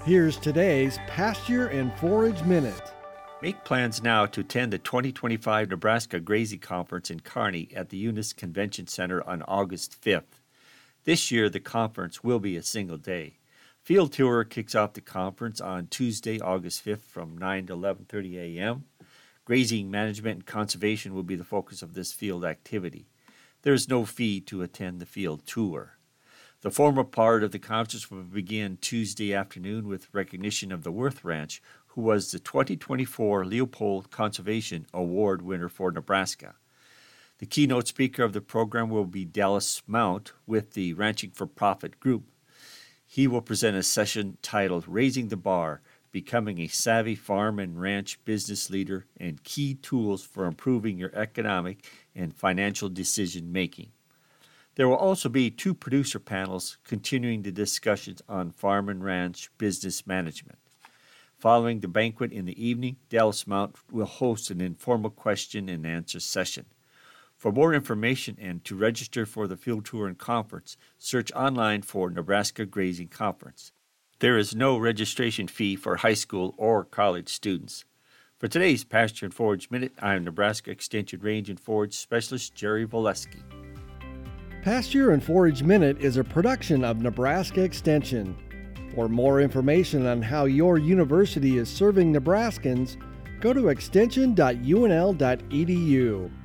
Here's today's Pasture and Forage Minute. Make plans now to attend the 2025 Nebraska Grazing Conference in Kearney at the Eunice Convention Center on August 5th. This year, the conference will be a single day. Field tour kicks off the conference on Tuesday, August 5th from 9 to 11:30 a.m. Grazing management and conservation will be the focus of this field activity. There is no fee to attend the field tour. The formal part of the conference will begin Tuesday afternoon with recognition of the Worth Ranch, who was the 2024 Leopold Conservation Award winner for Nebraska. The keynote speaker of the program will be Dallas Mount with the Ranching for Profit group. He will present a session titled Raising the Bar, Becoming a Savvy Farm and Ranch Business Leader and Key Tools for Improving Your Economic and Financial Decision Making. There will also be 2 producer panels continuing the discussions on farm and ranch business management. Following the banquet in the evening, Dallas Mount will host an informal question and answer session. For more information and to register for the field tour and conference, search online for Nebraska Grazing Conference. There is no registration fee for high school or college students. For today's Pasture and Forage Minute, I am Nebraska Extension Range and Forage Specialist Jerry Voleski. Pasture and Forage Minute is a production of Nebraska Extension. For more information on how your university is serving Nebraskans, go to extension.unl.edu.